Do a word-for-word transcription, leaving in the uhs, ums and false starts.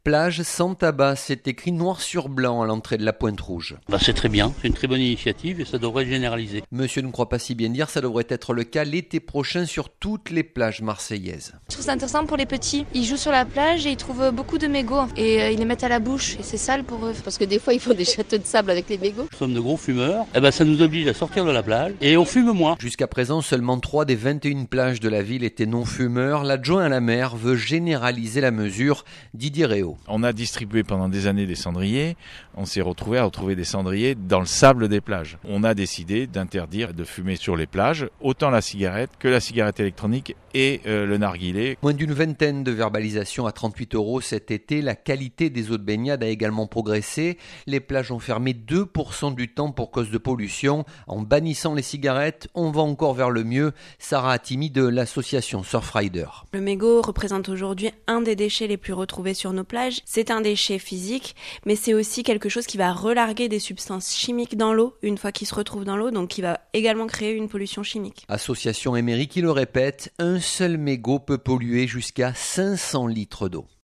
Plage sans tabac, c'est écrit noir sur blanc à l'entrée de la Pointe-Rouge. Bah c'est très bien, c'est une très bonne initiative et ça devrait être généralisé. Monsieur ne croit pas si bien dire, ça devrait être le cas l'été prochain sur toutes les plages marseillaises. Je trouve ça intéressant pour les petits. Ils jouent sur la plage et ils trouvent beaucoup de mégots et euh, ils les mettent à la bouche et c'est sale pour eux. Parce que des fois ils font des châteaux de sable avec les mégots. Nous sommes de gros fumeurs, et ben ça nous oblige à sortir de la plage et on fume moins. Jusqu'à présent, seulement trois des vingt et une plages de la ville étaient non-fumeurs. L'adjoint à la maire veut généraliser la mesure. Didier Réau. On a distribué pendant des années des cendriers, on s'est retrouvé à retrouver des cendriers dans le sable des plages. On a décidé d'interdire de fumer sur les plages, autant la cigarette que la cigarette électronique et euh, le narguilé. Moins d'une vingtaine de verbalisations à trente-huit euros cet été. La qualité des eaux de baignade a également progressé. Les plages ont fermé deux pour cent du temps pour cause de pollution. En bannissant les cigarettes, on va encore vers le mieux. Sarah Attimi de l'association Surfrider. Le mégot représente aujourd'hui un des déchets les plus retrouvés sur nos plages. C'est un déchet physique, mais c'est aussi quelque chose qui va relarguer des substances chimiques dans l'eau une fois qu'il se retrouve dans l'eau, donc qui va également créer une pollution chimique. Association Emery qui le répète, un seul mégot peut polluer jusqu'à cinq cents litres d'eau.